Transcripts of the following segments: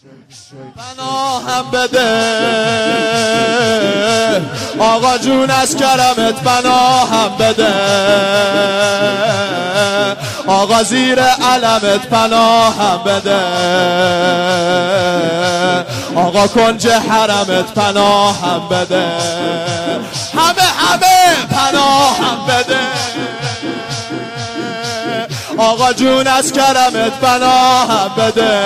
پناهم بده آقا جون از کرمت، پناهم بده آقا زیر علمت، پناهم بده آقا کنج حرمت، پناهم بده همه پناهم بده آقا جون از کرمت، پناهم بده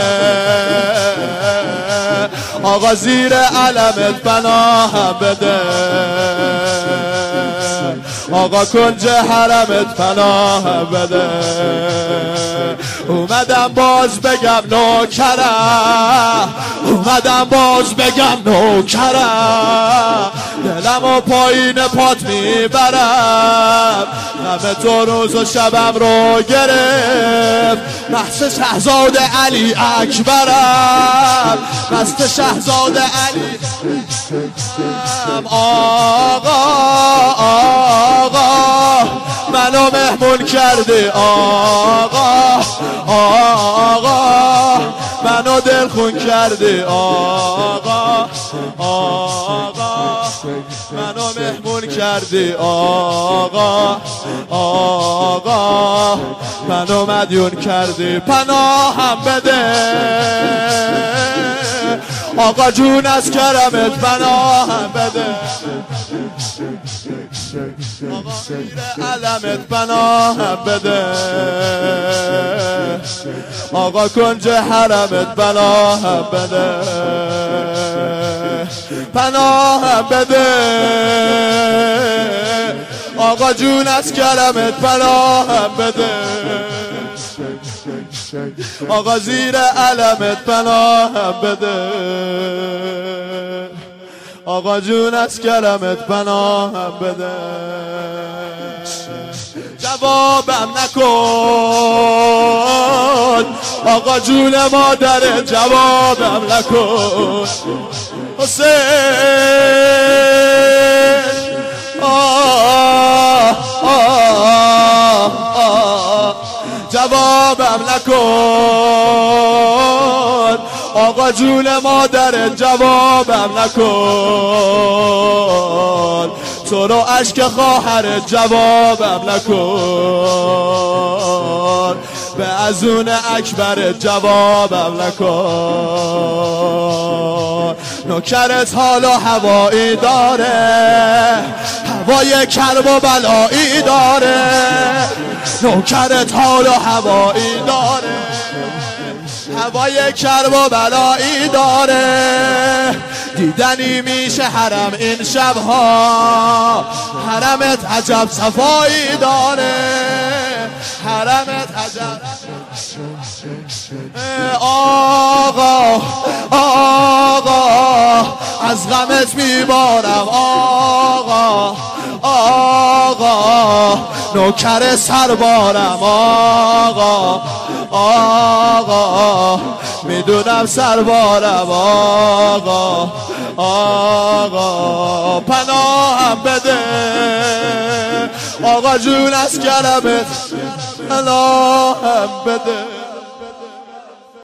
آقا زیر علمت، پناهم بده آقا کنج حرمت، پناهم بده اومدم باز بگم نوکرم، اومدم باز بگم نوکرم، دلم و پایین پات میبرم، غم تو روز و شبم رو گرفت، مست شهزاده علی اکبرم، مست شهزاده علی آقا منو مهمون کردی آقا منو دلخون کردی آقا منو مهمون کردی آقا منو مدیون کردی، پناهم بده آقا جون از کرمت، پناهم بده آقا زیر علمت، پناهم بده آقا کنج حرمت، پناهم بده پناهم بده آقا جون از کرمت، پناهم بده آقا زیر علمت، پناهم بده آقا جون از کرمت، پناهم بده جوابم نکن آقا جون مادر، جوابم نکن حسین جوابم نکن آقا جون مادر، جوابم نکن تو رو اشک خواهر، جوابم نکن به ازون اکبر، جوابم نکن نوکرت حال و هوایی داره، هوای کرب و بلایی داره، نوکرت حال و هوایی داره، هوای کرب و بلایی داره، دیدنی میشه حرم این شبها، حرمت عجب صفایی داره، حرمت عجب آقا از غمت میبارم آقا نوکر سربارم آقا میدونم سربارم آقا پناهم بده آقا جون از کرمت، پناهم بده